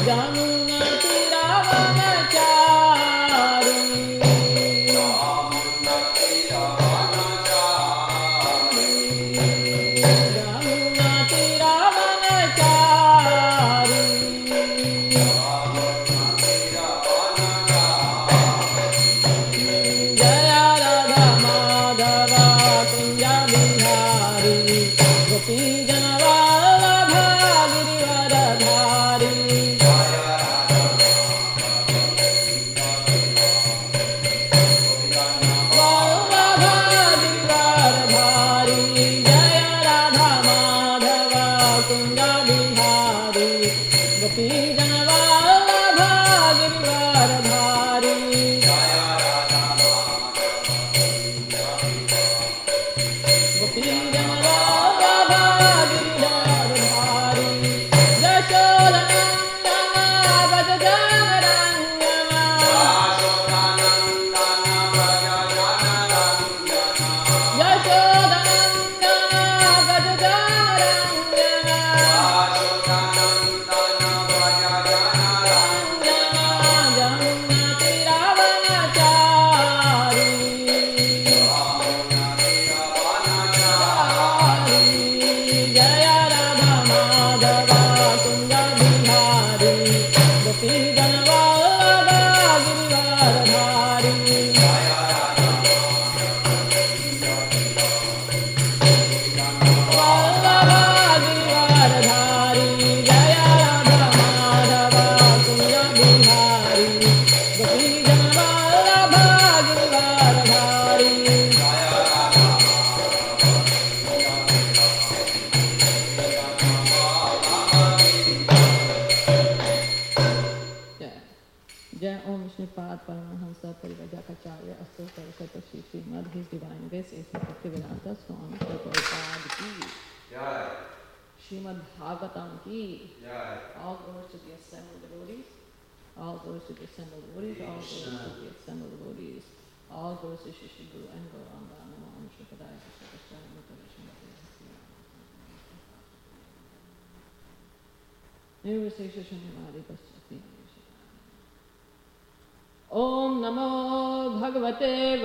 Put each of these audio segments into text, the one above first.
Om Namo Bhagavate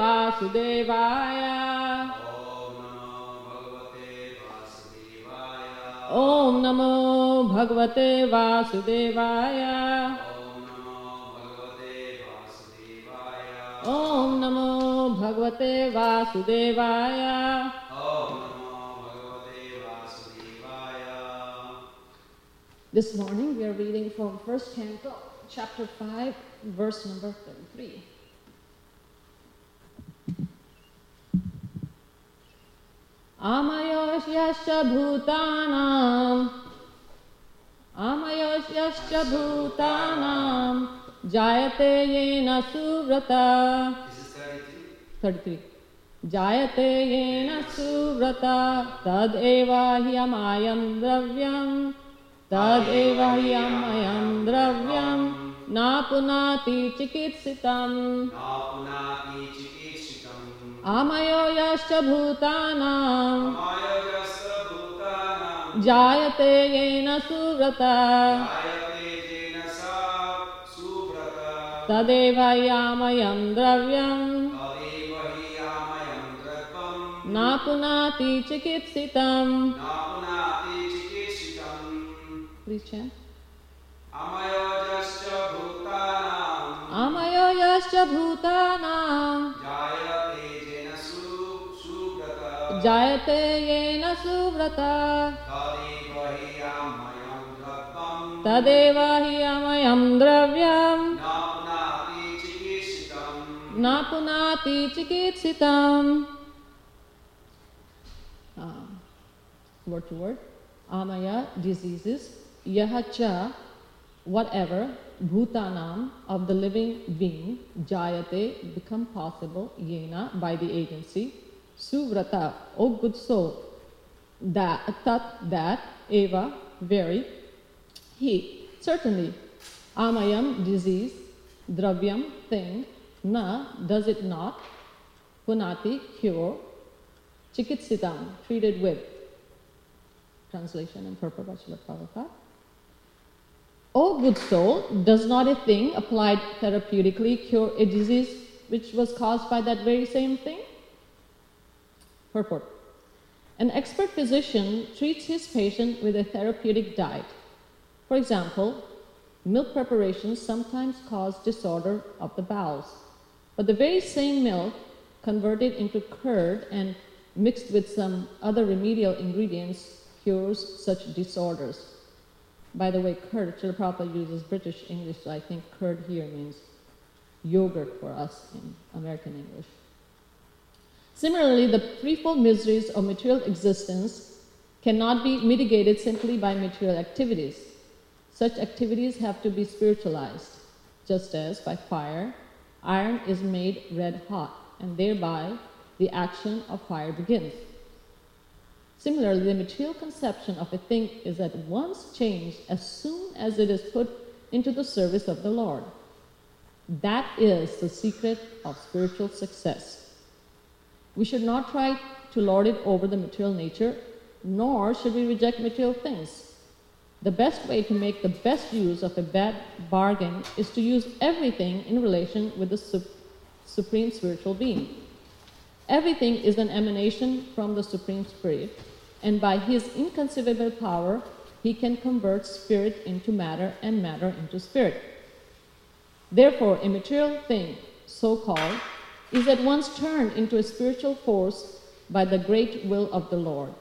Vasudevaya. Om Namo Bhagavate Vasudevaya. Om Namo Bhagavate Vasudevaya. This morning we are reading from First Canto, Chapter 5, verse number 33. Amayosyascha bhutanam jayate yena suvrata. This is 33. Jayate yena suvrata tad eva hyamayam dravyam. Tad eva hyamayam dravyam na punati chikitsitam. Amayo yascha bhutanam jayate yena suvrata tadeva hyamayam dravyam na punati chikitsitam. Please chant. Amayo yascha bhutanam jayate yena suvrata tadeva hyamayam dravyam na punati chikitsitam. Word to word. Amaya, diseases. Yahacha, whatever. Bhutanam, of the living being. Jayate, become possible. Yena, by the agency. Suvrata, O good soul. That, that. Eva, very. He, certainly. Amayam, disease. Dravyam, thing. Na, does it not. Punati, cure. Chikitsitam, treated with. Translation and purport by Srila Prabhupada. O good soul, does not a thing applied therapeutically cure a disease which was caused by that very same thing? Purport. An expert physician treats his patient with a therapeutic diet. For example, milk preparations sometimes cause disorder of the bowels, but the very same milk converted into curd and mixed with some other remedial ingredients cures such disorders. By the way, curd, Srila Prabhupada uses British English, so I think curd here means yogurt for us in American English. Similarly, the threefold miseries of material existence cannot be mitigated simply by material activities. Such activities have to be spiritualized, just as by fire, iron is made red hot, and thereby the action of fire begins. Similarly, the material conception of a thing is at once changed as soon as it is put into the service of the Lord. That is the secret of spiritual success. We should not try to lord it over the material nature, nor should we reject material things. The best way to make the best use of a bad bargain is to use everything in relation with the Supreme Spiritual Being. Everything is an emanation from the Supreme Spirit, and by His inconceivable power, He can convert spirit into matter and matter into spirit. Therefore, a material thing, so-called, is at once turned into a spiritual force by the great will of the Lord.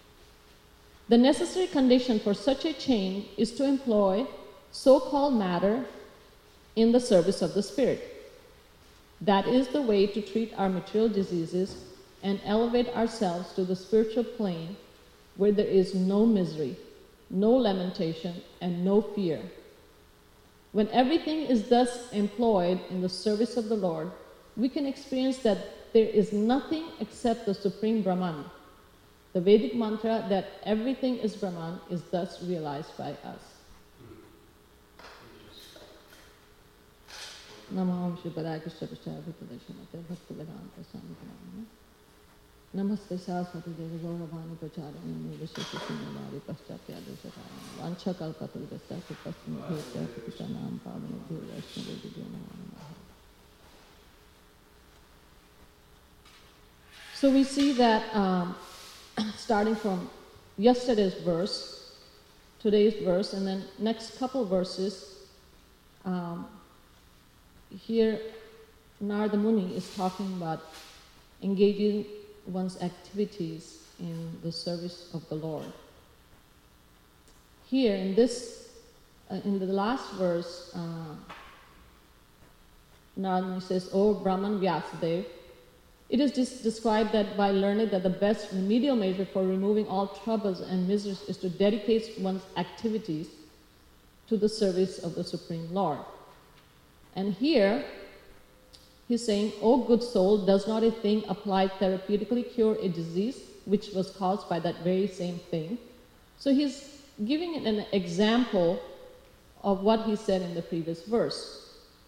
The necessary condition for such a change is to employ so-called matter in the service of the Spirit. That is the way to treat our material diseases and elevate ourselves to the spiritual plane where there is no misery, no lamentation, and no fear. When everything is thus employed in the service of the Lord, we can experience that there is nothing except the Supreme Brahman. The Vedic mantra that everything is Brahman is thus realized by us. Namo Shri Padaya Krishna Prasthaya Bhutadeshamate Bhaktivedanta Swami Namaste Saraswati Devi Gauravani Pracharani Nivashesha Shinyavari Paschapyadeshataya Vancha Kalpatarvasa Kupasmi Bhutya Kupitanam Pavani Bhurashmi Vedidya Namo. So we see that starting from yesterday's verse, today's verse, and then next couple verses, here Narada Muni is talking about engaging one's activities in the service of the Lord. Here in this, in the last verse, Narada Muni says, "O Brahman Vyasadeva, it is described that by learning that the best remedial measure for removing all troubles and miseries is to dedicate one's activities to the service of the Supreme Lord." And here, he's saying, "O good soul, does not a thing applied therapeutically cure a disease which was caused by that very same thing?" So he's giving an example of what he said in the previous verse.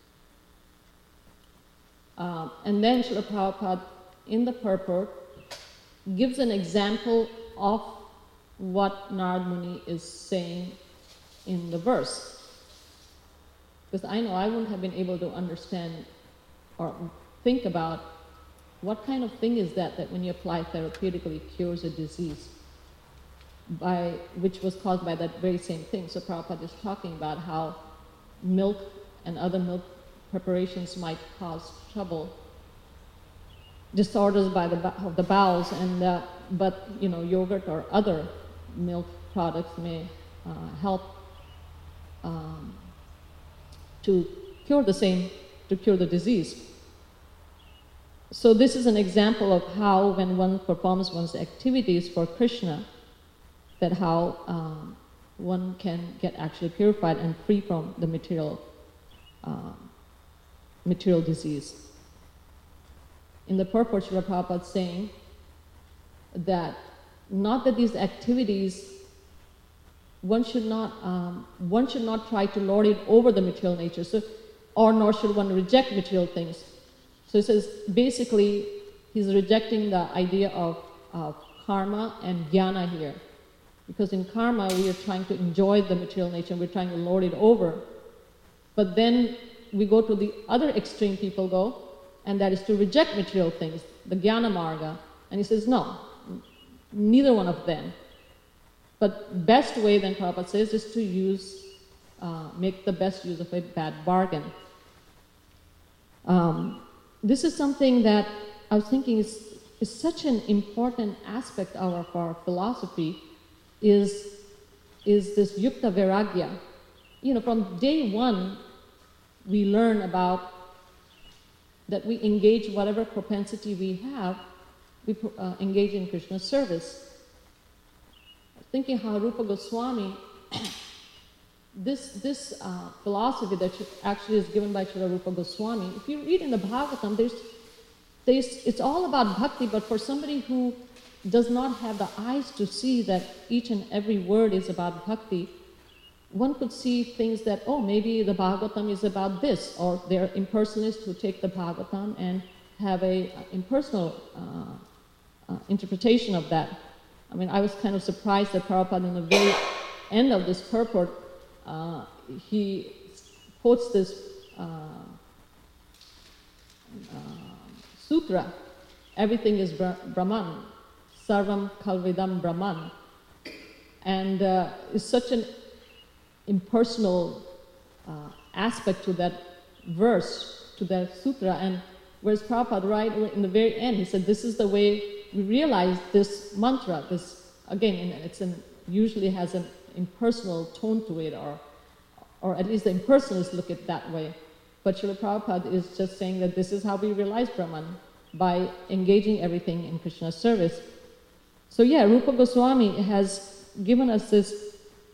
And then Srila Prabhupada, in the purport, gives an example of what Narada Muni is saying in the verse. Because I know I wouldn't have been able to understand or think about what kind of thing is that when you apply therapeutically cures a disease which was caused by that very same thing. So Prabhupada is talking about how milk and other milk preparations might cause trouble, disorders of the bowels, and but yogurt or other milk products may help to cure the disease. So this is an example of how, when one performs one's activities for Krishna, that how one can get actually purified and free from the material disease. In the purport, Srila Prabhupada is saying that not that these activities, one should not try to lord it over the material nature, nor should one reject material things. So he says, basically, he's rejecting the idea of karma and jnana here. Because in karma, we are trying to enjoy the material nature, we're trying to lord it over. But then we go to the other extreme people go, and that is to reject material things, the jnana marga. And he says, no, neither one of them. But best way, then Prabhupada says, is to use, make the best use of a bad bargain. This is something that I was thinking is such an important aspect of our philosophy, is this yukta vairagya. You know, from day one, we learn about that we engage whatever propensity we have, we engage in Krishna's service. Thinking how Rupa Goswami, this philosophy that actually is given by Srila Rupa Goswami, if you read in the Bhagavatam, it's all about bhakti, but for somebody who does not have the eyes to see that each and every word is about bhakti, one could see things that, oh, maybe the Bhagavatam is about this, or there are impersonalists who take the Bhagavatam and have a impersonal interpretation of that. I mean, I was kind of surprised that Prabhupada, in the very end of this purport, he quotes this sutra, everything is Brahman, sarvam kalvidam Brahman. And it's such an impersonal aspect to that verse, to that sutra. And whereas Prabhupada, right in the very end, he said, this is the way we realize this mantra. This, again, usually has an impersonal tone to it, or at least the impersonalists look at it that way. But Srila Prabhupada is just saying that this is how we realize Brahman, by engaging everything in Krishna's service. So yeah, Rupa Goswami has given us this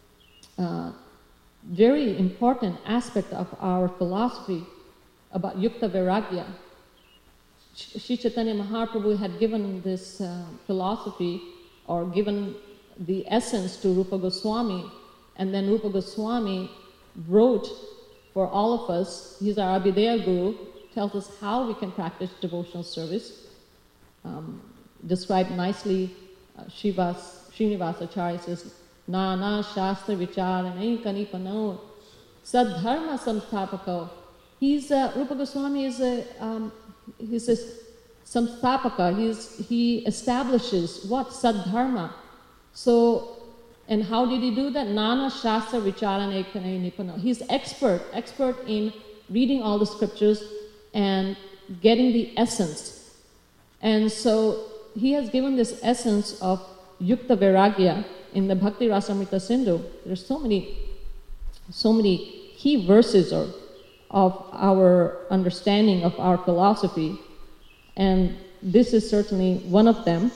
very important aspect of our philosophy about yukta vairagya. Sri Chaitanya Mahaprabhu had given this philosophy, or given the essence, to Rupa Goswami, and then Rupa Goswami wrote for all of us. He's our Abhideya Guru, tells us how we can practice devotional service. Described nicely, Srinivasacharya says, Nana Shastra Vicharane Kanipano Sadharma Samstapako. Rupa Goswami is he's a samstapaka. He establishes what? Sadharma. So, and how did he do that? Nana Shastra Vicharane Kanipano. He's expert in reading all the scriptures and getting the essence. And so he has given this essence of yukta vairagya in the Bhakti Rasamrita Sindhu. There's so many key verses of our understanding of our philosophy, and this is certainly one of them.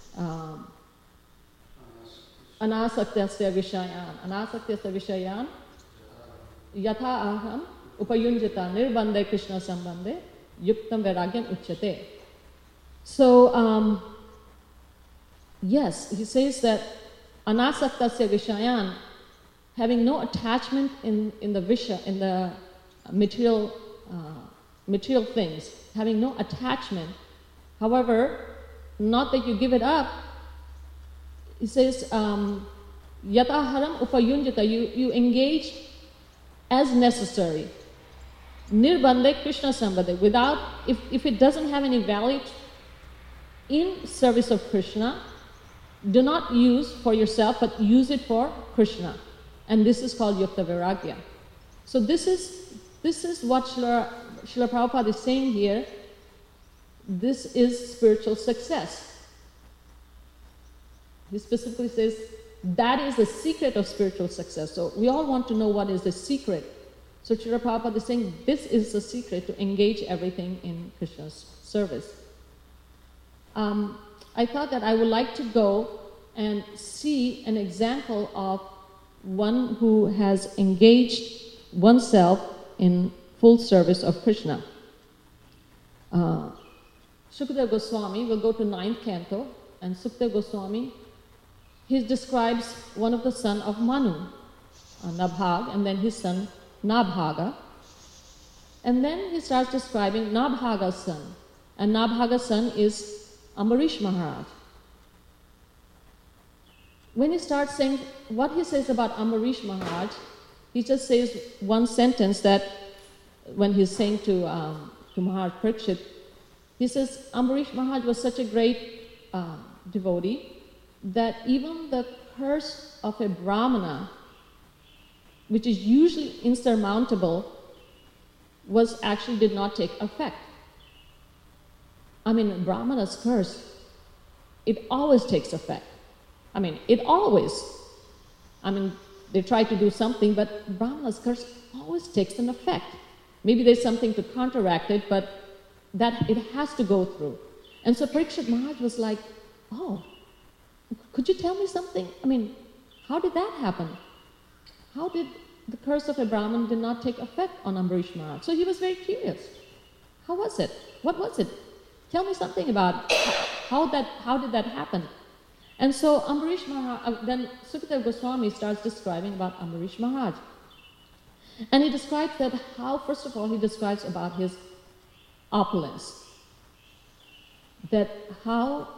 Anasakyasya vishayan yatha aham upayunjata nirbandhe Krishna sambandhe yuktam vairagyan uchyate. So, yes, he says that anasaktasya vishayan, having no attachment in the visha, in the material things, having no attachment. However, not that you give it up. He says, yataharam upayunjata, you engage as necessary. Nirbandhe Krishna sambandhe, without, if it doesn't have any value in service of Krishna, do not use for yourself, but use it for Krishna. And this is called yukta vairagya. So this is what Srila Prabhupada is saying here. This is spiritual success. He specifically says that is the secret of spiritual success. So we all want to know what is the secret. So Srila Prabhupada is saying this is the secret to engage everything in Krishna's service. I thought that I would like to go and see an example of one who has engaged oneself in full service of Krishna. Sukadeva Goswami, will go to 9th canto, and Sukadeva Goswami, he describes one of the son of Manu, Nabhag, and then his son Nabhaga. And then he starts describing Nabhaga's son, and Nabhaga's son is Ambarish Maharaj. when he starts saying what he says about Ambarish Maharaj, he just says one sentence that when he's saying to Maharaj Parikshit, he says Ambarish Maharaj was such a great devotee that even the curse of a Brahmana, which is usually insurmountable, did not take effect. I mean, Brahmana's curse, it always takes effect. I mean, they try to do something, but Brahmana's curse always takes an effect. Maybe there's something to counteract it, but that it has to go through. And so Parikshit Maharaj was like, oh, could you tell me something? I mean, how did that happen? How did the curse of a Brahman did not take effect on Ambarish Maharaj? So he was very curious. How was it? What was it? Tell me something about how did that happen? And so Ambarish Maharaj, then Sukadeva Goswami starts describing about Ambarish Maharaj. And he describes that first of all, he describes about his opulence. That how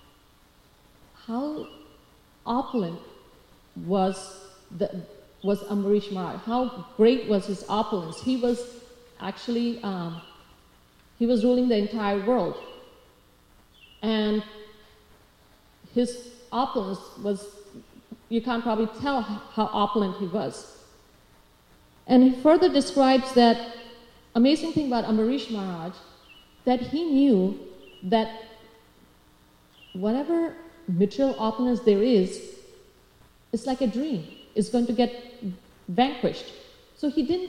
opulent was Ambarish Maharaj, how great was his opulence. He was actually, he was ruling the entire world. And his opulence was, you can't probably tell how opulent he was. And he further describes that amazing thing about Ambarish Maharaj, that he knew that whatever material opulence there is, it's like a dream. It's going to get vanquished. So he didn't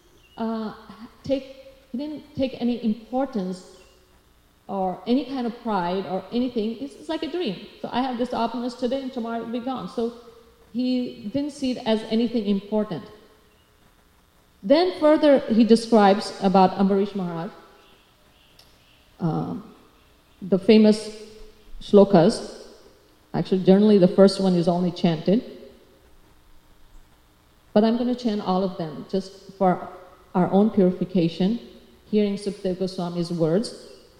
take any importance or any kind of pride or anything. It's like a dream. So I have this opulence today and tomorrow it will be gone. So he didn't see it as anything important. Then further he describes about Ambarish Maharaj, the famous shlokas. Actually, generally the first one is only chanted. But I'm going to chant all of them just for our own purification, hearing Sukadeva Goswami's words.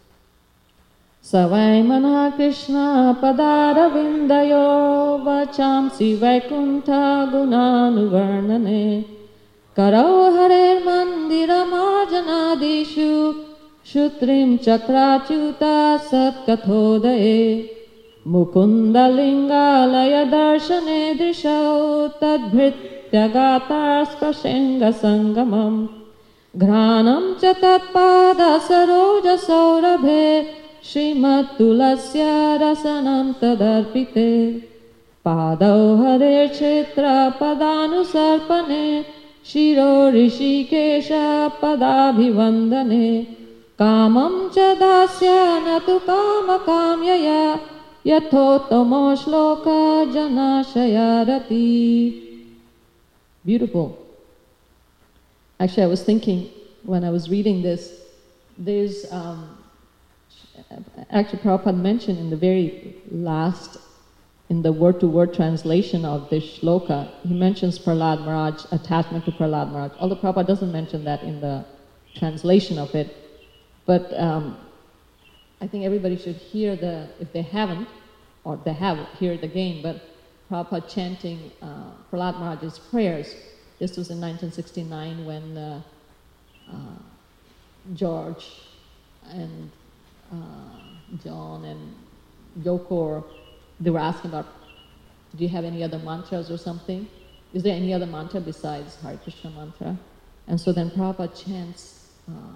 Savai mana Krishna padaravindayo vachamsi vaikuntha gunanuvarnane karau harer mandira marjanadishu shutrim chakrachuta satkathodaye mukunda lingalaya darshane drishau tadbhrityagatar spashenga sangamam ghranam cha tatpada saroja saurabhe Srimad Tulasya Rasanam Tadarpite Padau Hare Chetra Padanusarpane Shiro Rishikesha Padabhivandane Kamam Cha Dasya Natu Kama Kamyaya Yathottamo Shloka Janashayarati. Beautiful. Actually, I was thinking when I was reading this, there's actually Prabhupada mentioned in the very last, in the word-to-word translation of this shloka, he mentions Prahlad Maharaj, attachment to Prahlad Maharaj. Although Prabhupada doesn't mention that in the translation of it, but I think everybody should hear if they haven't, or they have, hear it again, but Prabhupada chanting Prahlad Maharaj's prayers. This was in 1969 when George and John and Yoko, they were asking about, do you have any other mantras or something? Is there any other mantra besides Hare Krishna mantra? And so then Prabhupada chants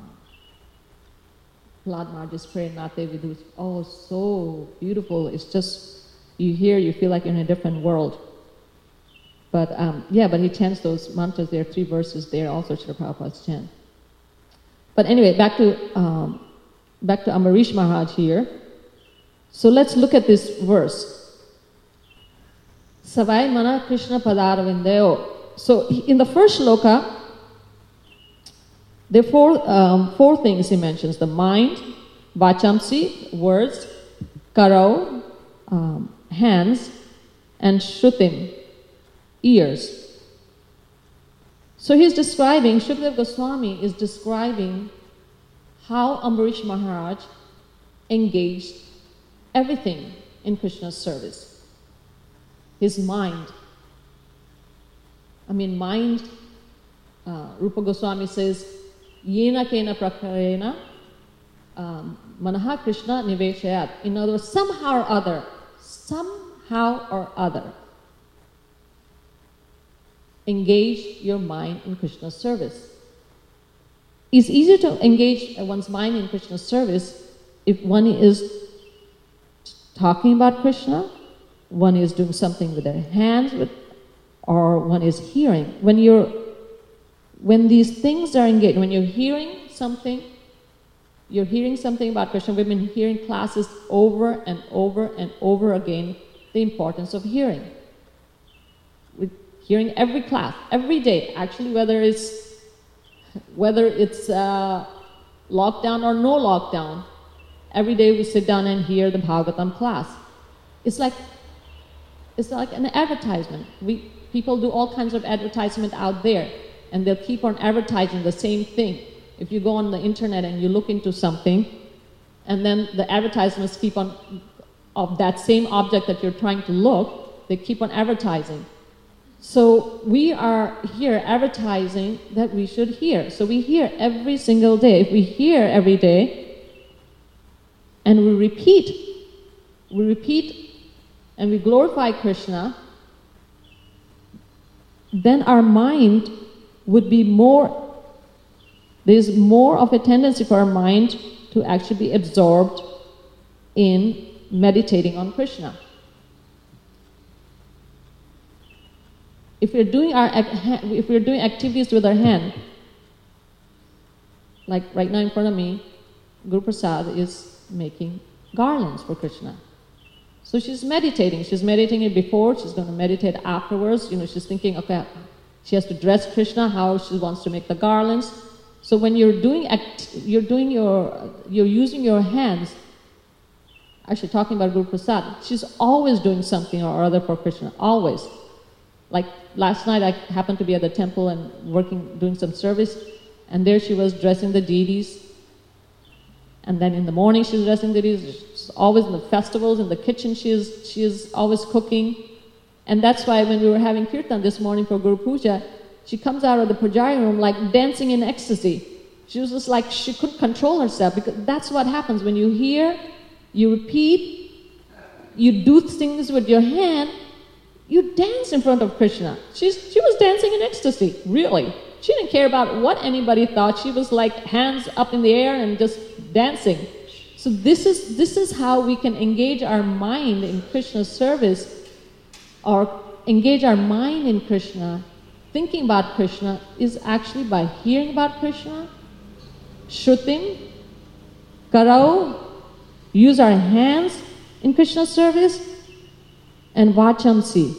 Prahlad Maharaj's prayer, Nate Vidu. Oh, so beautiful. It's just, you hear, you feel like you're in a different world. But but he chants those mantras. There are 3 verses there, also Srila Prabhupada's chant. But anyway, back to Ambarish Maharaj here. So let's look at this verse. Savai mana Krishna padaravindayo. So in the first shloka, there are 4 things he mentions. The mind, vachamsi, words, karau, hands, and shrutim, ears. So he's describing, Sukadeva Goswami is describing how Ambarish Maharaj engaged everything in Krishna's service. his mind. I mean, mind, Rupa Goswami says, Yena kena prakarena manaha Krishna niveshayat. In other words, somehow or other, engage your mind in Krishna's service. It's easier to engage one's mind in Krishna's service if one is talking about Krishna, one is doing something with their hands, or one is hearing. When these things are engaged, when you're hearing something about Krishna. We've been hearing classes over and over and over again the importance of hearing. We're hearing every class, every day, actually, whether it's lockdown or no lockdown. Every day we sit down and hear the Bhagavatam class. It's like an advertisement. People do all kinds of advertisement out there, and they'll keep on advertising the same thing. If you go on the internet and you look into something, and then the advertisements keep on, of that same object that you're trying to look, they keep on advertising. So we are here advertising that we should hear. So we hear every single day. If we hear every day, and we repeat and we glorify Krishna, then our mind would be there's more of a tendency for our mind to actually be absorbed in meditating on Krishna. If we're doing activities with our hand, like right now in front of me, Guru Prasad is making garlands for Krishna. So she's meditating. She's meditating it before, she's going to meditate afterwards. She's thinking, okay, she has to dress Krishna, how she wants to make the garlands. So when you're using your hands, actually talking about Guru Prasad, she's always doing something or other for Krishna, always. Like last night I happened to be at the temple and doing some service, and there she was dressing the deities. And then in the morning she's dressing the deities. She's always in the festivals, in the kitchen she is always cooking. And that's why when we were having kirtan this morning for Guru Puja, she comes out of the pujari room like dancing in ecstasy. She was just like, she couldn't control herself, because that's what happens when you hear, you repeat, you do things with your hand, you dance in front of Krishna. She was dancing in ecstasy, really. She didn't care about what anybody thought. She was like hands up in the air and just dancing. So this is how we can engage our mind in Krishna's service, or engage our mind in Krishna, thinking about Krishna, is actually by hearing about Krishna, Shrutim, Karau, use our hands in Krishna's service, and Vachamsi.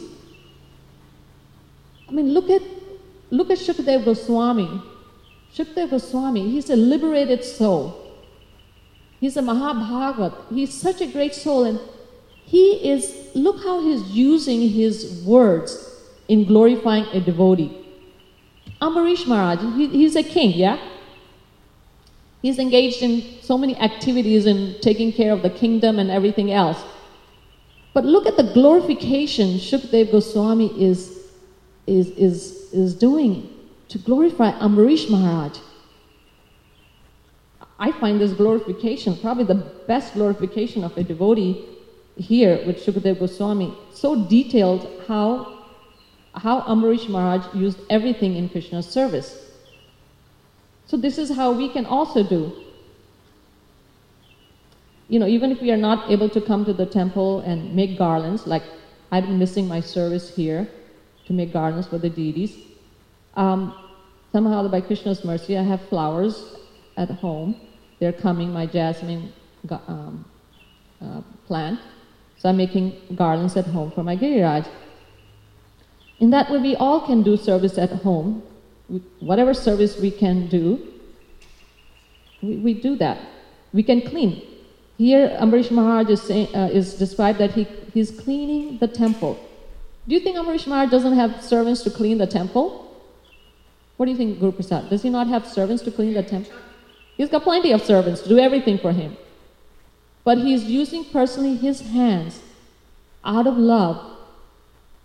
I mean, look at Shukadeva Goswami. Shukadeva Goswami, he's a liberated soul. He's a Mahabhagavat. He's such a great soul, and look how he's using his words in glorifying a devotee. Ambarish Maharaj, he's a king, yeah? He's engaged in so many activities in taking care of the kingdom and everything else. But look at the glorification Shukadeva Goswami is doing to glorify Ambarish Maharaj. I find this glorification probably the best glorification of a devotee here with Shukadeva Goswami. So detailed how Ambarish Maharaj used everything in Krishna's service. So this is how we can also do. Even if we are not able to come to the temple and make garlands, like I've been missing my service here to make garlands for the deities. Somehow, by Krishna's mercy, I have flowers at home. They're coming, my jasmine plant. So I'm making garlands at home for my Giriraj. In that way, we all can do service at home. Whatever service we can do, we do that. We can clean. Here, Ambarish Maharaj is described that he's cleaning the temple. Do you think Ambarish Maharaj doesn't have servants to clean the temple? What do you think, Guru Prasad? Does he not have servants to clean the temple? He's got plenty of servants to do everything for him. But he's using personally his hands out of love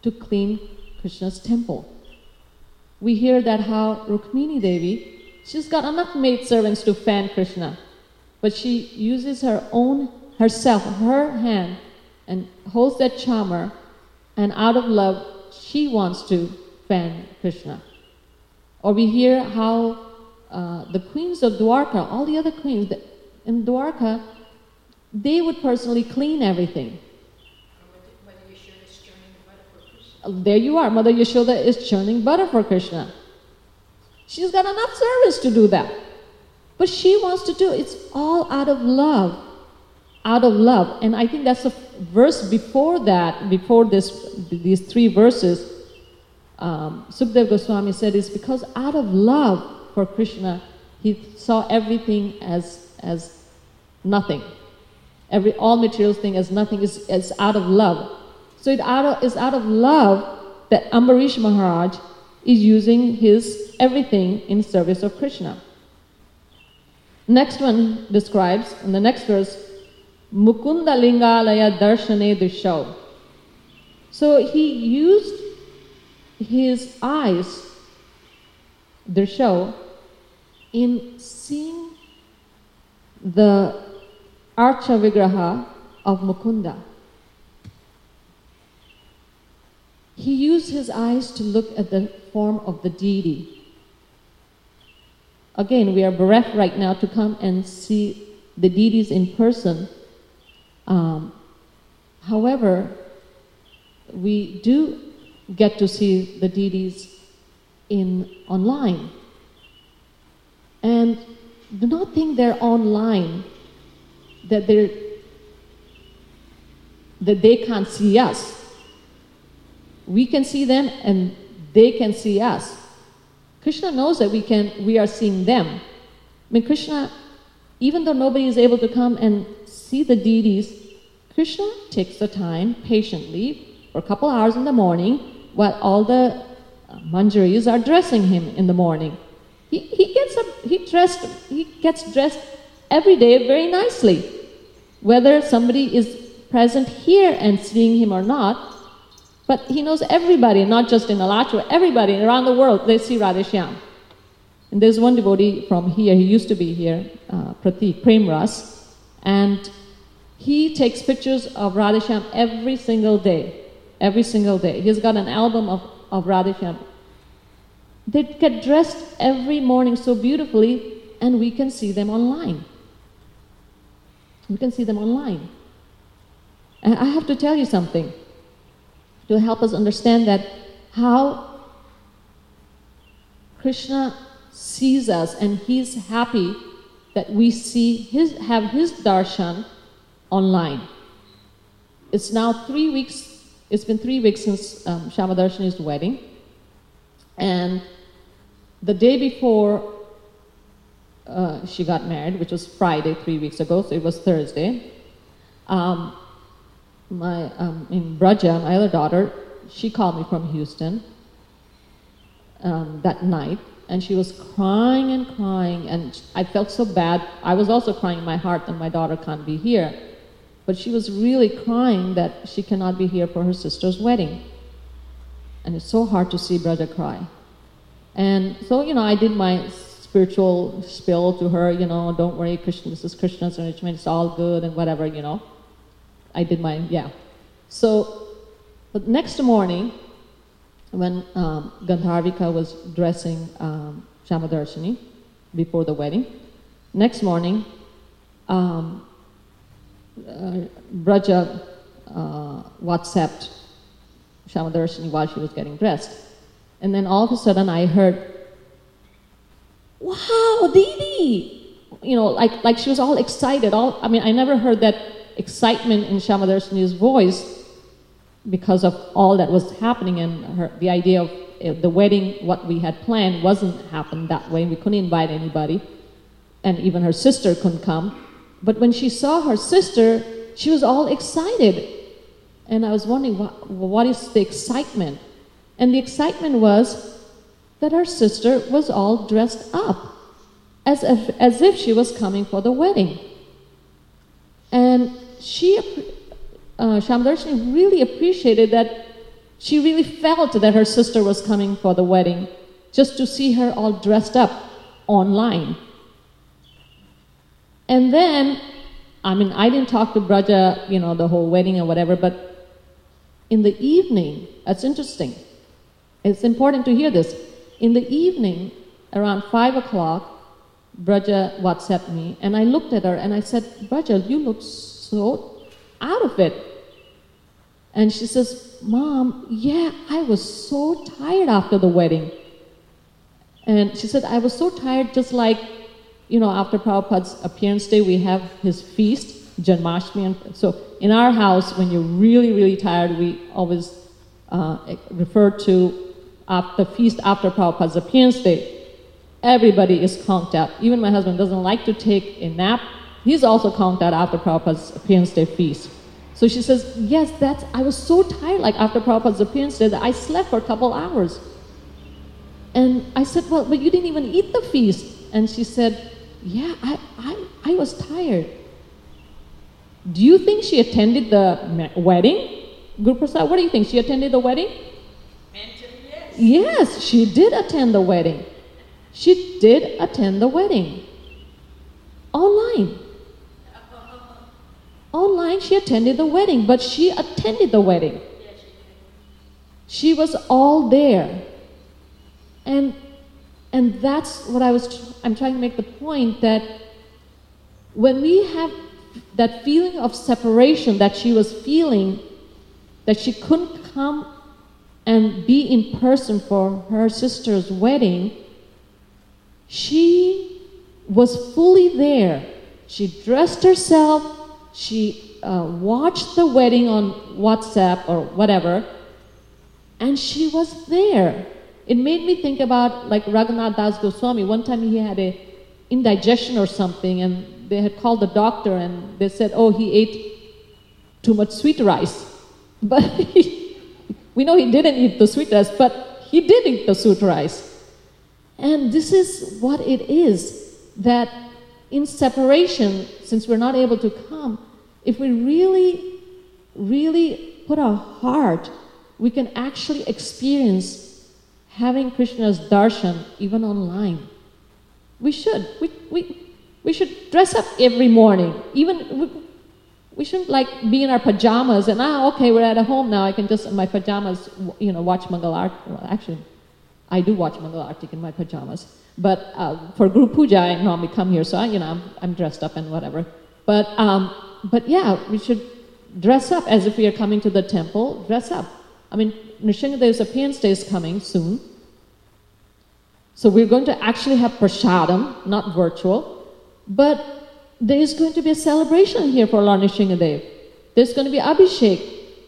to clean Krishna's temple. We hear that how Rukmini Devi, she's got enough maid servants to fan Krishna, but she uses her hand, and holds that chamar, and out of love, she wants to fan Krishna. Or we hear how the queens of Dwarka, all the other queens in Dwarka, they would personally clean everything. Mother Yashoda is churning butter for Krishna. There you are, Mother Yashoda is churning butter for Krishna. She's got enough servants to do that. But she wants to do it. It's all out of love. Out of love. And I think that's a verse before that, before these 3 verses, Sukdev Goswami said it's because out of love for Krishna, he saw everything as nothing. All material thing as nothing is out of love. So it's out of love that Ambarish Maharaj is using his everything in service of Krishna. Next one describes, in the next verse, Mukunda Lingalaya Darshane Dishau. So he used his eyes, Dishau, in seeing the Archa Vigraha of Mukunda. He used his eyes to look at the form of the deity. Again, we are bereft right now to come and see the deities in person. However, we do get to see the deities online. And do not think they're online, that they can't see us. We can see them and they can see us. Krishna knows that we are seeing them. I mean, Krishna, even though nobody is able to come and see the deities, Krishna takes the time patiently for a couple hours in the morning while all the manjaris are dressing him in the morning. He gets dressed every day very nicely. Whether somebody is present here and seeing him or not, but he knows everybody, not just in Alachua, everybody around the world, they see Radheshyam. And there's one devotee from here, he used to be here, Pratik Premras, and he takes pictures of Radheshyam every single day. Every single day. He's got an album of Radheshyam. They get dressed every morning so beautifully, and we can see them online. We can see them online. And I have to tell you something to help us understand that how Krishna sees us, and he's happy that we have his darshan online. It's now 3 weeks. It's been 3 weeks since Shamadarshini's wedding, and the day before she got married, which was Friday 3 weeks ago, so it was Thursday. In Braja, my other daughter, she called me from Houston that night, and she was crying and crying, and I felt so bad. I was also crying in my heart that my daughter can't be here, but she was really crying that she cannot be here for her sister's wedding. And it's so hard to see Braja cry. And so, I did my spiritual spill to her, don't worry, Krishna, this is Krishna's arrangement, it's all good and whatever, I did So, but next morning, when Gandharvika was dressing Shamadarshini before the wedding, next morning, Braja WhatsApped Shamadarshini while she was getting dressed. And then all of a sudden I heard, "Wow, Didi!" Like she was all excited. I never heard that excitement in Shamadarshini's voice because of all that was happening, and the idea of the wedding, what we had planned, wasn't happening that way. We couldn't invite anybody, and even her sister couldn't come. But when she saw her sister, she was all excited. And I was wondering, what is the excitement? And the excitement was that her sister was all dressed up, as if she was coming for the wedding. And Shamadarshini really appreciated that She really felt that her sister was coming for the wedding, just to see her all dressed up online. And then, I didn't talk to Braja, the whole wedding or whatever, but in the evening, that's interesting. It's important to hear this. In the evening, around 5 o'clock, Braja WhatsApped me, and I looked at her and I said, Braja, you look so out of it. And she says, Mom, yeah, I was so tired after the wedding. And she said, I was so tired, just like, after Prabhupada's appearance day, we have his feast, Janmashtami. And so in our house, when you're really, really tired, we always refer to the feast after Prabhupada's appearance day. Everybody is conked out. Even my husband doesn't like to take a nap. He's also conked out after Prabhupada's appearance day feast. So she says, yes, I was so tired, like after Prabhupada's appearance day, that I slept for a couple hours. And I said, well, but you didn't even eat the feast. And she said, yeah, I was tired. Do you think she attended the wedding? Guru Prasad, what do you think? She attended the wedding? Mentally, yes. Yes, she did attend the wedding. She did attend the wedding. Online. Online, she attended the wedding, but she attended the wedding. Yes, she did. She was all there. And that's what I'm trying to make the point, that when we have that feeling of separation that she was feeling, that she couldn't come and be in person for her sister's wedding, she was fully there. She dressed herself, she watched the wedding on WhatsApp or whatever, and she was there. It made me think about like Raghunath Das Goswami. One time he had a indigestion or something, and they had called the doctor and they said, oh, he ate too much sweet rice. But we know he didn't eat the sweet rice, but he did eat the sweet rice. And this is what it is, that in separation, since we're not able to come, if we really, really put our heart, we can actually experience having Krishna's darshan even online. We should. We should dress up every morning. Even we shouldn't like be in our pajamas and okay, we're at home now. I can just in my pajamas, watch Mangal Aarti. Well, actually, I do watch Mangal Aarti in my pajamas. But for Guru Puja, I normally come here, so I'm dressed up and whatever. But yeah, we should dress up as if we are coming to the temple. Dress up. Nrsingadev's appearance day is coming soon. So we're going to actually have prasadam, not virtual. But there is going to be a celebration here for Lord Nrsingadev. There's going to be Abhishek.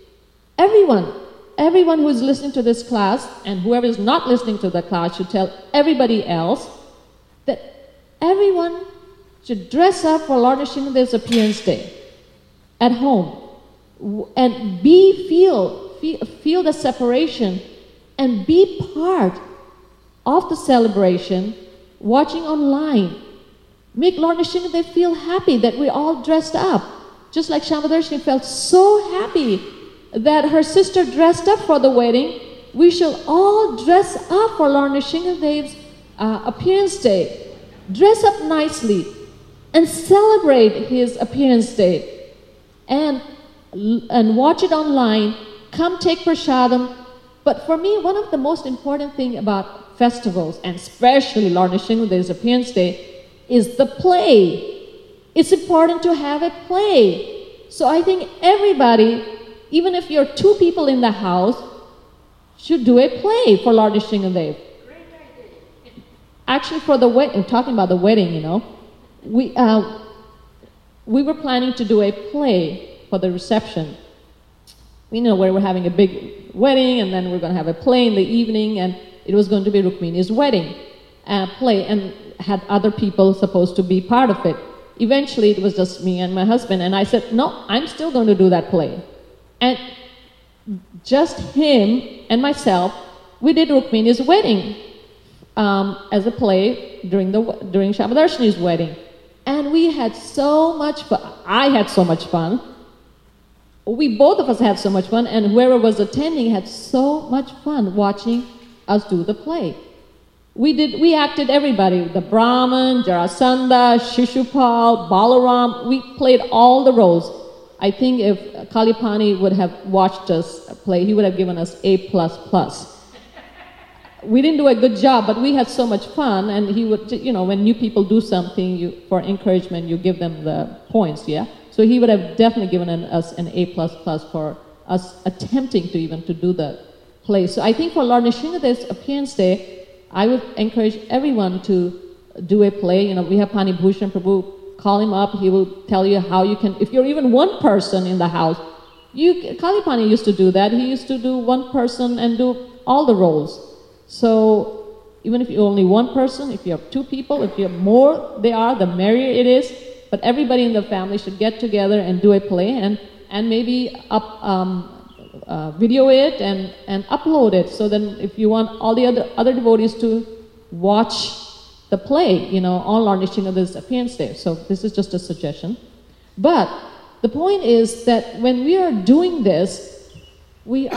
Everyone who is listening to this class, and whoever is not listening to the class should tell everybody else that everyone should dress up for Lord Nrsingadev's appearance day at home. And feel the separation and be part of the celebration, watching online. Make Lord Nrsingadev feel happy that we're all dressed up. Just like Shamadarshini felt so happy that her sister dressed up for the wedding, we shall all dress up for Lord Nrsingadev's appearance day. Dress up nicely and celebrate his appearance day. And watch it online. Come take prasadam. But for me, one of the most important thing about festivals, and especially Lord Nrsingadev's appearance day, is the play. It's important to have a play. So I think everybody, even if you're 2 people in the house, should do a play for Lord Nrsingadev. Great idea. Actually, for the wedding, talking about the wedding, we were planning to do a play for the reception. Where we're having a big wedding, and then we're going to have a play in the evening, and it was going to be Rukmini's wedding play, and had other people supposed to be part of it. Eventually, it was just me and my husband, and I said, no, I'm still going to do that play. And just him and myself, we did Rukmini's wedding as a play during Shamadarshini's wedding. And we had so much fun. I had so much fun. we both of us had so much fun, and whoever was attending had so much fun watching us do the play. We acted everybody, the Brahman, Jarasandha, Shishupal, Balaram, we played all the roles. I think if Kalipani would have watched us play, he would have given us A++. We didn't do a good job, but we had so much fun, and he would, when new people do something, for encouragement, you give them the points, yeah? So he would have definitely given us an A++ for us attempting to do the play. So I think for Lord Nrsingadeva's appearance day, I would encourage everyone to do a play. We have Pani Bhushan Prabhu, call him up, he will tell you how you can, if you're even one person in the house, Kalipani used to do that. He used to do one person and do all the roles. So even if you're only one person, if you have two people, if you have more the merrier it is. But everybody in the family should get together and do a play and maybe video it and upload it. So then if you want all the other devotees to watch the play, on Lord Nrsingadeva's appearance day. So this is just a suggestion. But the point is that when we are doing this, we're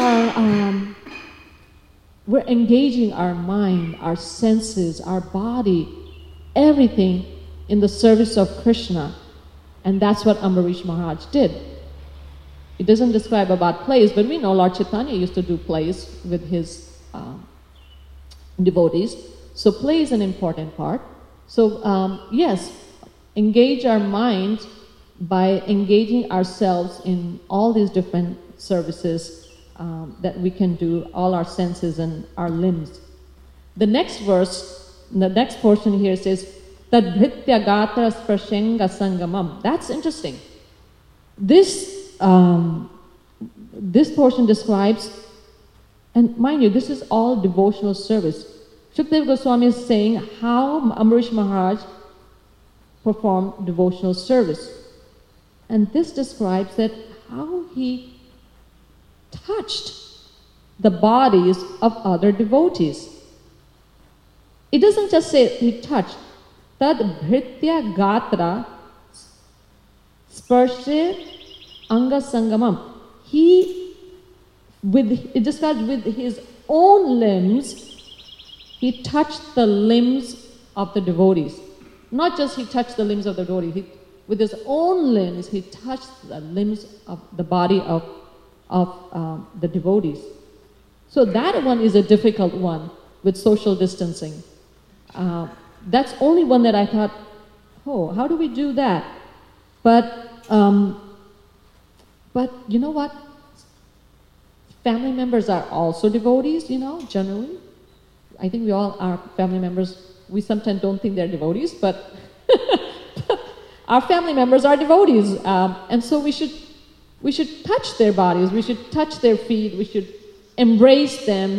engaging our mind, our senses, our body, everything in the service of Krishna. And that's what Ambarish Maharaj did. It doesn't describe about plays, but we know Lord Chaitanya used to do plays with his devotees. So play is an important part. So yes, engage our mind by engaging ourselves in all these different services that we can do, all our senses and our limbs. The next verse, the next portion here says, Tadbhritya gatra sprashenga sangamam. That's interesting. This portion describes, and mind you, this is all devotional service. Shukdev Goswami is saying how Ambarish Maharaj performed devotional service. And this describes that how he touched the bodies of other devotees. It doesn't just say he touched. Tad bhritya gatra sparshe anga sangamam. It describes with his own limbs, he touched the limbs of the devotees. Not just he touched the limbs of the devotees, with his own limbs, he touched the limbs of the body of the devotees. So that one is a difficult one with social distancing. That's only one that I thought, how do we do that? But you know what? Family members are also devotees, generally. I think we all are family members. We sometimes don't think they're devotees, but our family members are devotees. And so we should touch their bodies, we should touch their feet, we should embrace them,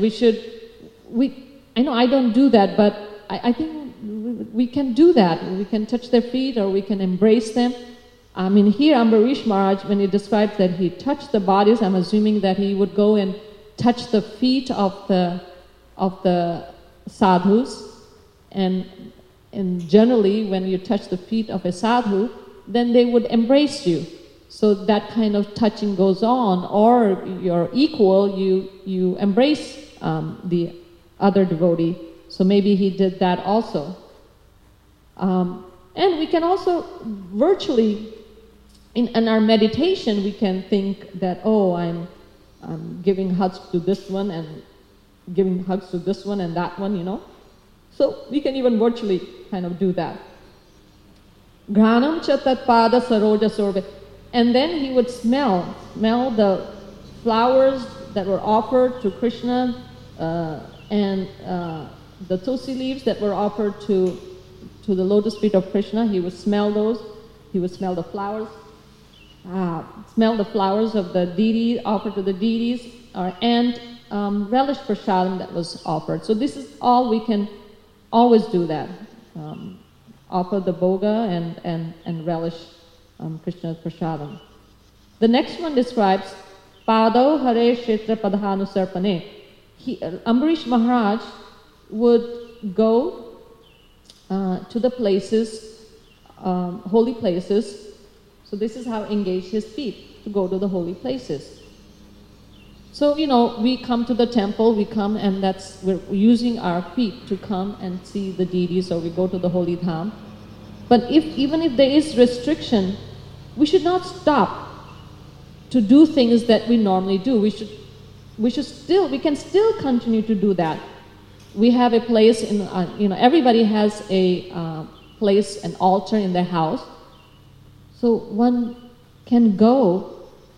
I know I don't do that, but I think we can do that. We can touch their feet or we can embrace them. I mean, here Ambarish Maharaj, when he describes that he touched the bodies, I'm assuming that he would go and touch the feet of the sadhus. And generally, when you touch the feet of a sadhu, then they would embrace you. So that kind of touching goes on, or you're equal, you embrace the other devotee. So maybe he did that also. And we can also virtually, in our meditation, we can think that, I'm giving hugs to this one and giving hugs to this one and that one, So we can even virtually kind of do that. Granam cha tat pada saroja sorbe. And then he would smell the flowers that were offered to Krishna and the tulsi leaves that were offered to the lotus feet of Krishna. He would smell those. He would smell the flowers. Smell the flowers of the deity offered to the deities, and relish prasadam that was offered. So this is all we can always do that. Offer the bhoga and relish Krishna's prasadam. The next one describes Pado Hare Kshetra Padhanusarpane. Ambarish Maharaj would go to the places, holy places. So this is how engaged his feet. feet to go to the holy places. So, we come to the temple, we come and we're using our feet to come and see the deities, or we go to the holy dham. But even if there is restriction, we should not stop to do things that we normally do. We can still continue to do that. We have a place everybody has a place, an altar in their house. So one can go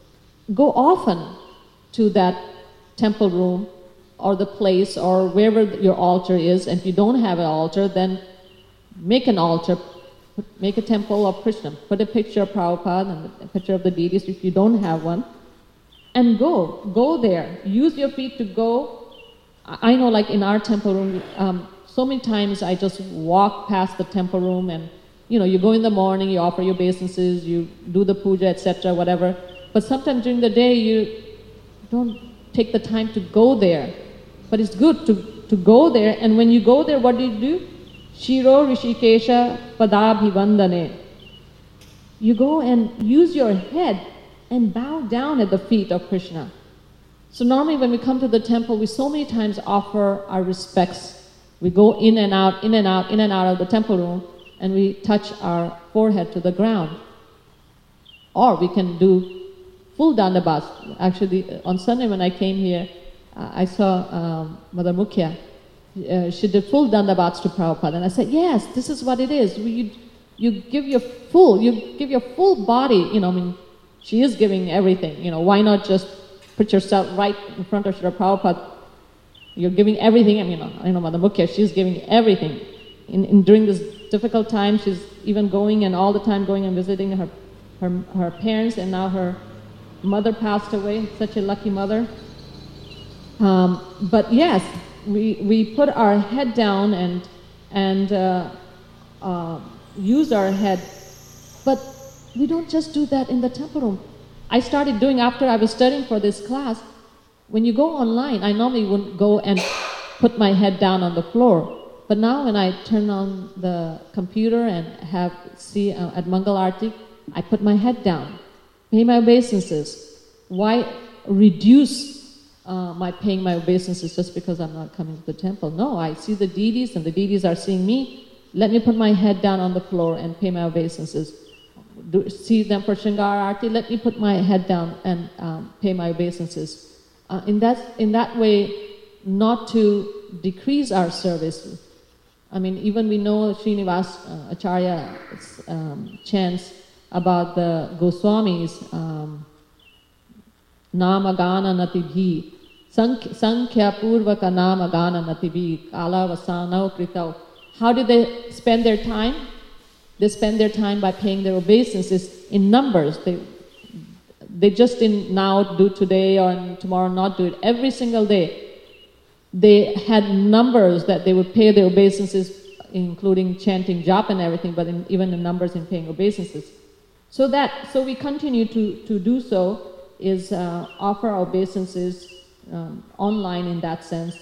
often to that temple room or the place or wherever your altar is. And if you don't have an altar, then make an altar, make a temple of Krishna, put a picture of Prabhupada and a picture of the deities if you don't have one, and go there. Use your feet to go. I know, like in our temple room, so many times I just walk past the temple room, and you go in the morning, you offer your obeisances, you do the puja, etc., whatever. But sometimes during the day you don't take the time to go there. But it's good to go there, and when you go there, what do? Shiro Rishikesha Padabhivandane. You go and use your head and bow down at the feet of Krishna. So normally when we come to the temple, we so many times offer our respects. We go in and out, in and out, in and out of the temple room, and we touch our forehead to the ground. Or we can do full dandabats. Actually, on Sunday when I came here, I saw Mother Mukhya. She did full dandabats to Prabhupada, and I said, yes, this is what it is. You give your full body. She is giving everything. Why not just put yourself right in front of Srila Prabhupada? You're giving everything. I know Mother Mukhya, she's giving everything. During this difficult time, she's even going and all the time going and visiting her parents, and now her mother passed away. Such a lucky mother. But yes, we put our head down and use our head, but we don't just do that in the temple room. I started doing after I was studying for this class. When you go online, I normally wouldn't go and put my head down on the floor. But now when I turn on the computer and see at Mangal Arati, I put my head down, pay my obeisances. Why reduce my paying my obeisances just because I'm not coming to the temple? No, I see the deities and the deities are seeing me. Let me put my head down on the floor and pay my obeisances. See them for Shringar Arati, let me put my head down and pay my obeisances. In that way, not to decrease our service. Even we know Srinivas Acharya chants about the Goswamis, Namagana Natibhi, Sankhya Purvaka Namagana Natibhi, Kala Vasanao Kritao. How do they spend their time? They spend their time by paying their obeisances in numbers. They just now do today or tomorrow not do it. Every single day, they had numbers that they would pay their obeisances, including chanting japa and everything, but even the numbers in paying obeisances. So we continue to do so, is offer our obeisances online in that sense.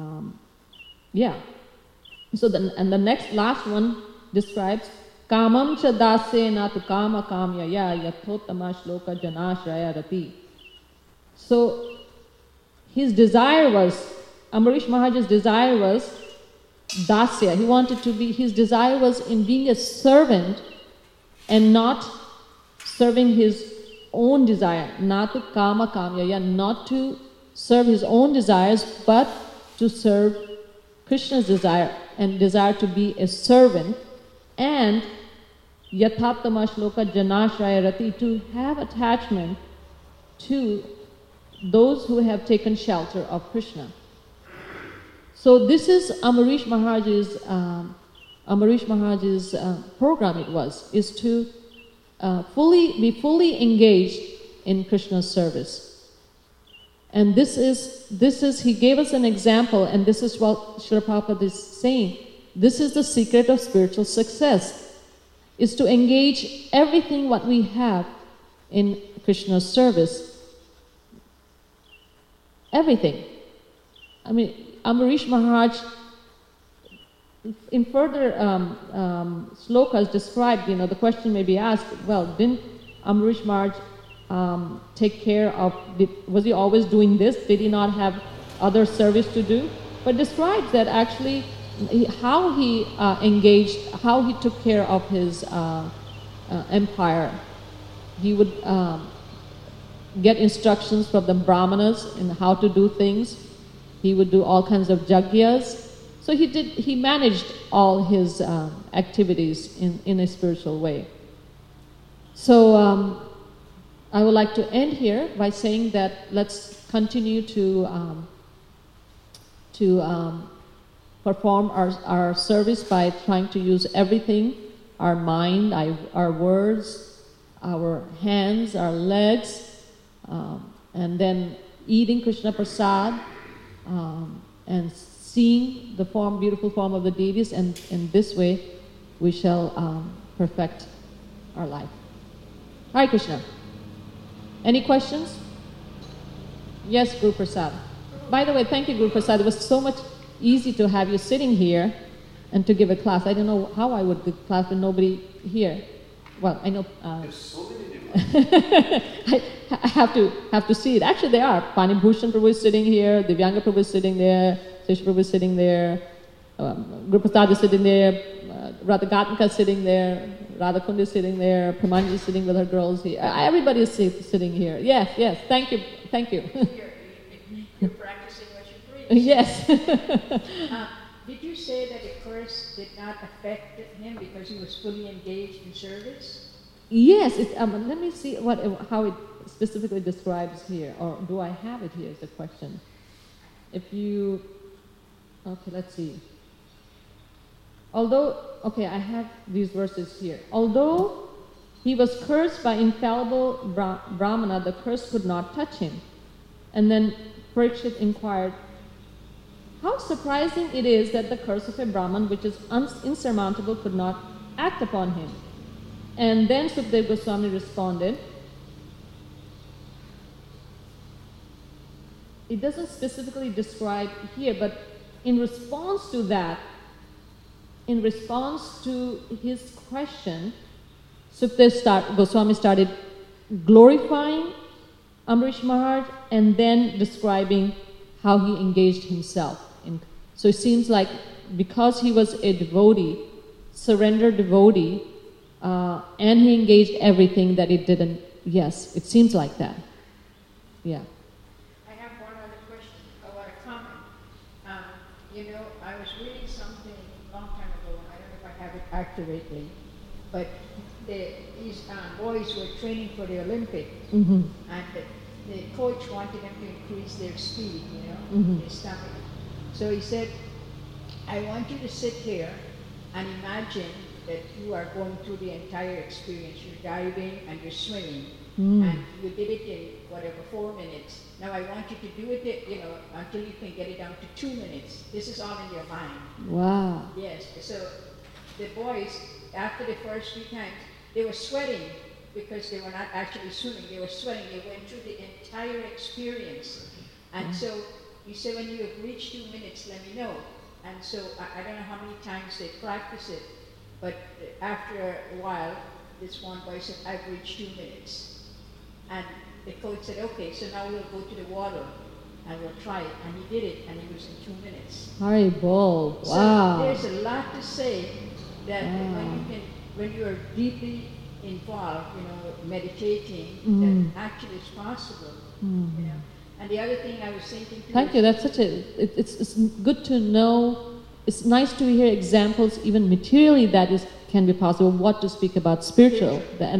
So the last one describes Kamam cha dasena tu kama kamya ya yathottama shloka janashraya rati. So his desire was, Ambarish Maharaj's desire was dasya. He wanted to be, his desire was in being a servant and not serving his own desire. Natu kama kamya ya, not to serve his own desires, but to serve Krishna's desire and desire to be a servant, and yathatama shloka janashraya rati, to have attachment to those who have taken shelter of Krishna. So this is Ambarish Maharaj's program. Is to be fully engaged in Krishna's service. And this is he gave us an example, and this is what Srila Prabhupada is saying. This is the secret of spiritual success, is to engage everything what we have in Krishna's service. Everything. Ambarish Maharaj, in further slokas described, the question may be asked, well, didn't Ambarish Maharaj take care of, was he always doing this? Did he not have other service to do? But describes that actually how he engaged, how he took care of his empire. He would get instructions from the brahmanas in how to do things. He would do all kinds of yagyas. So he managed all his activities in a spiritual way. So I would like to end here by saying that let's continue to perform our service by trying to use everything, our mind, our words, our hands, our legs, and then eating Krishna Prasad, and seeing the beautiful form of the deities, and in this way we shall perfect our life. Hare Krishna. Any questions? Yes, Guru Prasad. By the way, thank you, Guru Prasad. It was so much easy to have you sitting here and to give a class. I don't know how I would give a class with nobody here. Well, I know. There's so many different. I have to see it. Actually, there are. Pani Bhushan Prabhu is sitting here. Divyanga Prabhu is sitting there. Sesha Prabhu is sitting there. Guru Prasad is sitting there. Radha Gatmika is sitting there. Radha Kund is sitting there. Pramanji is sitting with her girls here. Everybody is sitting here. Yes. Thank you. You're practicing what you preach. Yes. Did you say that the curse did not affect him because he was fully engaged in service? Yes. Let me see how it specifically describes here, or do I have it here? Is the question. Okay, let's see. I have these verses here. Although he was cursed by infallible Brahmana, the curse could not touch him. And then Parikshit inquired, how surprising it is that the curse of a Brahman, which is insurmountable, could not act upon him. And then Sukadeva Goswami responded, it doesn't specifically describe here, but in response to that, in response to his question, Sukadeva Goswami started glorifying Amrish Maharaj and then describing how he engaged himself. So it seems like because he was a devotee, surrendered devotee, and he engaged everything that he didn't. Yes, it seems like that. Yeah. I have one other question, or a comment. I was reading something a long time ago, and I don't know if I have it accurately, but these boys were training for the Olympics, and the coach wanted them to increase their speed, their stamina. So he said, I want you to sit here and imagine that you are going through the entire experience. You're diving and you're swimming, and you did it in 4 minutes. Now I want you to do it, until you can get it down to 2 minutes. This is all in your mind. Wow. Yes. So the boys, after the first few times, they were sweating because they were not actually swimming. They were sweating. They went through the entire experience. And so you said, when you have reached 2 minutes, let me know. And so I don't know how many times they practice it, but after a while, this one boy said, I've reached 2 minutes. And the coach said, okay, so now we'll go to the water and we'll try it. And he did it, and it was in 2 minutes. Haribol. Wow. So there's a lot to say that when you are deeply involved, meditating, that actually is possible. And the other thing I was thinking too. Thank you. That's it's good to know. It's nice to hear examples, even materially, that can be possible. What to speak about spiritual,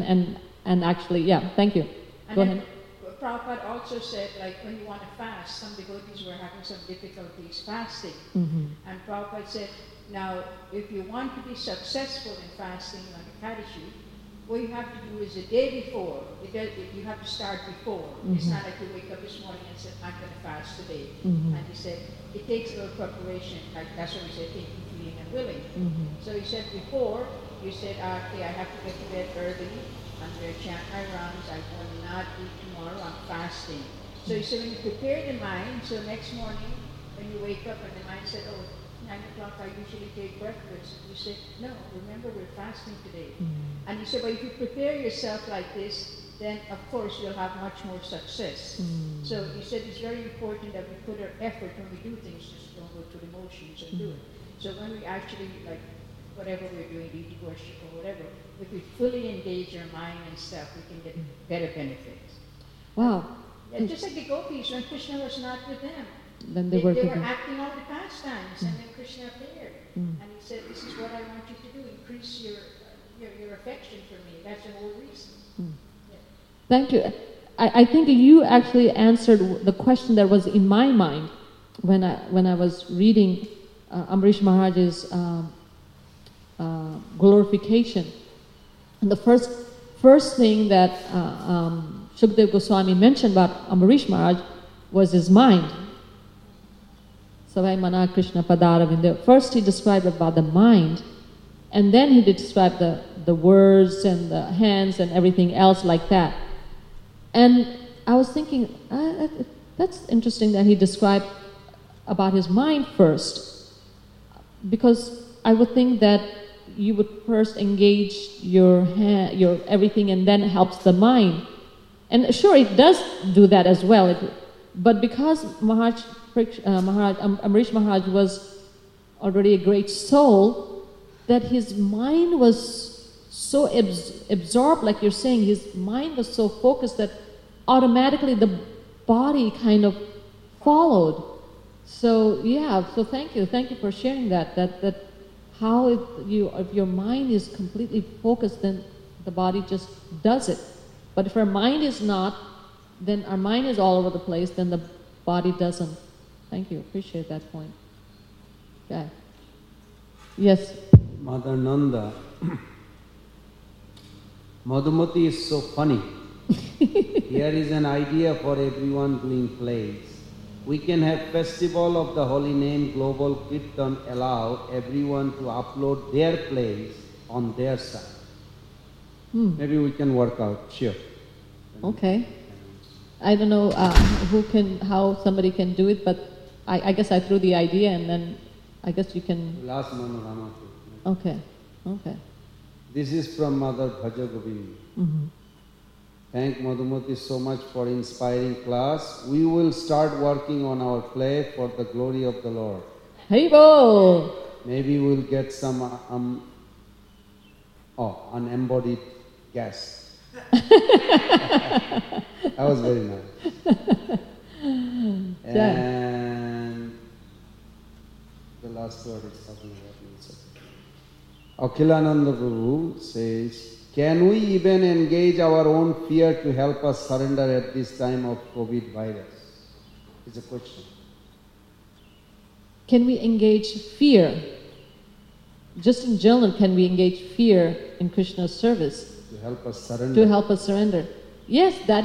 and actually, thank you. And Go ahead. Prabhupada also said, like, when you want to fast, some devotees were having some difficulties fasting. And Prabhupada said, now, if you want to be successful in fasting like a Ekadashi, what you have to do is the day before. You have to start before. It's not like you wake up this morning and say, I'm going to fast today. And he said, it takes a little preparation. Like, that's what we said, thinking, feeling, and willing. So he said before, you said, okay, I have to get to bed early. I'm going to chant my rounds. I will not eat tomorrow. I'm fasting. So he said, when you prepare the mind, so next morning, when you wake up and the mind said, 9 o'clock I usually take breakfast. You say, no, remember we're fasting today. And he said, but if you prepare yourself like this, then of course we'll have much more success. So he said it's very important that we put our effort when we do things, just don't go through the motions and do it. So when we actually, like, whatever we're doing, deity worship or whatever, if we fully engage our mind and stuff, we can get better benefits. Wow. Yeah, just like the gopis, when Krishna was not with them, Then they were were thinking, acting all the pastimes, and then Krishna appeared. And he said, this is what I want you to do, increase your affection for me. That's the whole reason. Yeah. Thank you. I think you actually answered the question that was in my mind when I was reading Amrish Maharaj's glorification. And the first thing that Shukdev Goswami mentioned about Amrish Maharaj was his mind. Savai Mana Krishna Padaravinda. First he described about the mind, and then he described the words and the hands and everything else like that. And I was thinking, that's interesting that he described about his mind first, because I would think that you would first engage your everything and then helps the mind. And sure, it does do that as well. But because Amrish Maharaj was already a great soul, that his mind was so absorbed, like you're saying, his mind was so focused that automatically the body kind of followed. So yeah, so thank you for sharing that how if your mind is completely focused, then the body just does it. But if our mind is not, then our mind is all over the place, then the body doesn't. Thank you, appreciate that point. Okay. Yes. Mother Nanda, Madhumati is so funny. Here is an idea for everyone doing plays. We can have Festival of the Holy Name Global Kirtan, allow everyone to upload their plays on their site. Maybe we can work out, sure. Okay. I don't know how somebody can do it, but I guess I threw the idea, and then I guess you can... Last Manu Rama. Okay. This is from Mother Bhaja Govind. Thank Madhumati so much for inspiring class. We will start working on our play for the glory of the Lord. Haribo! Maybe we'll get some unembodied guests. That was very nice. And the last word is talking about Akhilananda Prabhu says, can we even engage our own fear to help us surrender at this time of COVID virus? It's a question. Can we engage fear? Just in general, can we engage fear in Krishna's service? To help us surrender. To help us surrender. Yes, that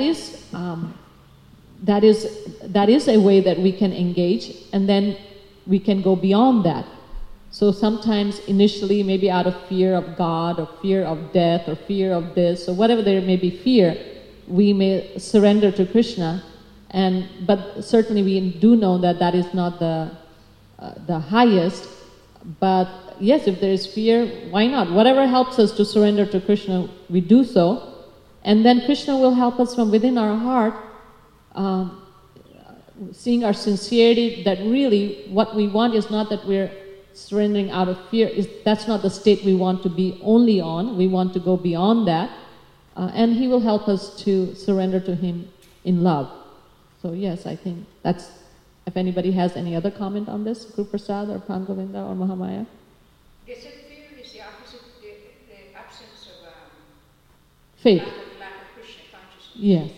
is a way that we can engage, and then we can go beyond that. So sometimes initially, maybe out of fear of God, or fear of death, or fear of this, or whatever there may be fear, we may surrender to Krishna. But certainly we do know that is not the highest. But yes, if there is fear, why not? Whatever helps us to surrender to Krishna, we do so. And then Krishna will help us from within our heart, seeing our sincerity, that really what we want is not that we're surrendering out of fear. That's not the state we want to be only on. We want to go beyond that. And He will help us to surrender to Him in love. So yes, I think that's, if anybody has any other comment on this, Guru Prasad or Pran Govinda or Mahamaya? They said fear is the opposite, the absence of faith. lack of Krishna consciousness. Yes.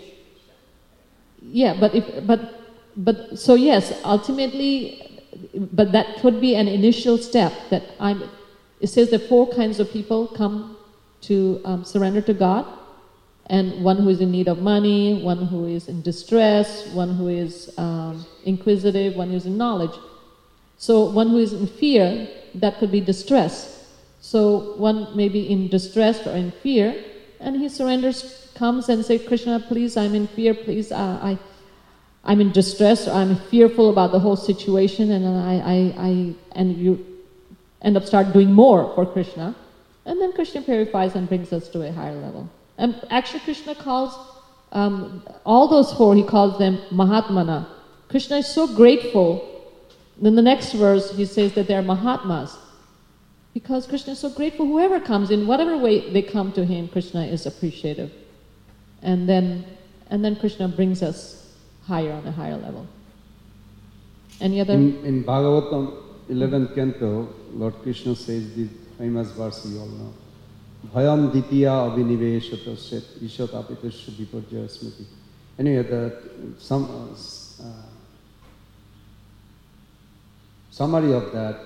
Yeah, but so yes, ultimately, but that could be an initial step. It says that 4 kinds of people come to surrender to God, and one who is in need of money, one who is in distress, one who is inquisitive, one who is in knowledge. So one who is in fear, that could be distress. So one may be in distress or in fear, and he surrenders, comes and says, Krishna, please, I'm in fear, please, I'm in distress, or I'm fearful about the whole situation, and you end up start doing more for Krishna, and then Krishna purifies and brings us to a higher level. And actually Krishna calls all those four, he calls them Mahatmana. Krishna is so grateful. Then the next verse he says that they are Mahatmas. Because Krishna is so grateful, whoever comes in, whatever way they come to him, Krishna is appreciative. And then Krishna brings us higher on a higher level. Any other? In Bhagavatam, 11th canto, Lord Krishna says this famous verse you all know. Bhayam ditya abhiniveshata set ishat apitasya viparjaya smriti. Anyway, summary of that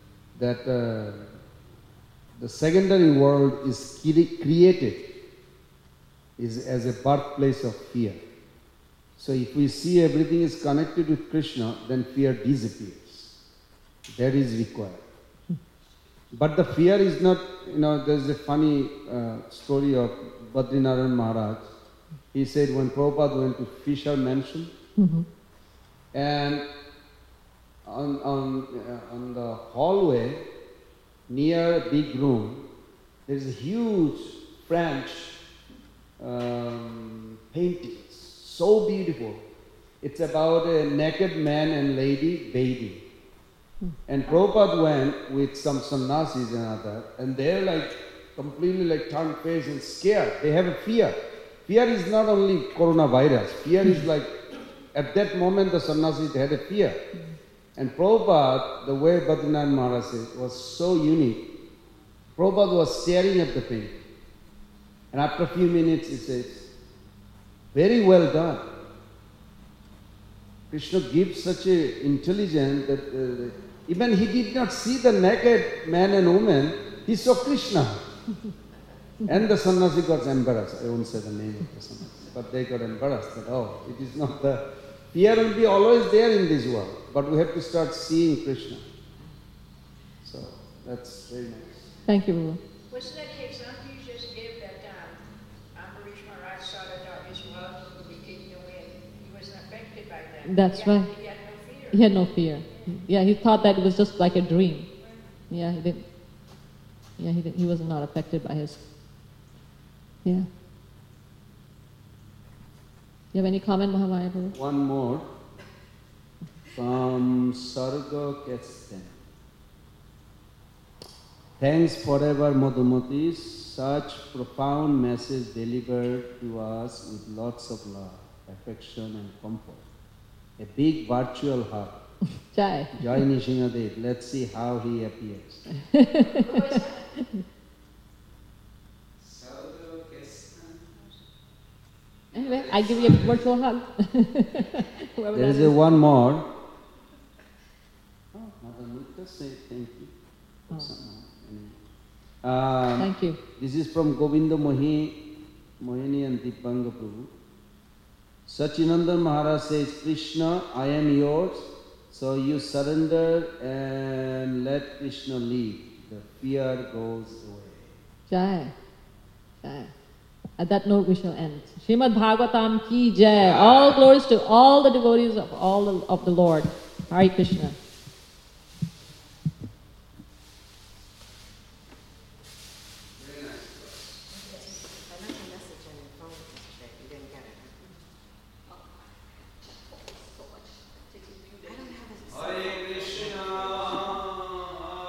the secondary world is created is as a birthplace of fear. So if we see everything is connected with Krishna, then fear disappears. That is required. But the fear is not, there's a funny story of Badrinaran Maharaj. He said when Prabhupada went to Fisher Mansion, and on the hallway, near a big room, there's a huge French painting, so beautiful. It's about a naked man and lady bathing. And Prabhupada went with some sannyasis and other, and they're like completely turned face and scared. They have a fear. Fear is not only coronavirus. Fear is like, at that moment the sannyasis had a fear. And Prabhupada, the way Badrinath Maharaj said, was so unique. Prabhupada was staring at the painting. And after a few minutes he says, very well done. Krishna gives such a intelligence that even he did not see the naked man and woman, he saw Krishna. And the sannyasi got embarrassed. I won't say the name of the sannyasi, but they got embarrassed that, it is not the... Fear will be always there in this world, but we have to start seeing Krishna. So, that's very nice. Thank you, Baba. Wasn't that the example you just gave that Ambarish Maharaj saw that his wealth would be taken away? He wasn't affected by that. That's right. He had no fear. He had no fear. Yeah, he thought that it was just like a dream. Yeah, he didn't. Yeah, he was not affected by his... Yeah. You have any comment, Mahamaya Prabhu? One more from Sarga Kesten. Thanks forever, Madhumati. Such profound message delivered to us with lots of love, affection and comfort. A big virtual hug. Jai. Jai Nishingadev. Let's see how he appears. Anyway, I give you a virtual hug. There is one more. Mother Mukta say thank you. Thank you. This is from Govinda Mohini and Dipanga Prabhu. Sachinandan Maharaj says, Krishna, I am yours, so you surrender and let Krishna lead. The fear goes away. Jai. Jai. At that note we shall end. Srimad Bhagavatam ki jai. All glories to all the devotees of the Lord. Hare Krishna.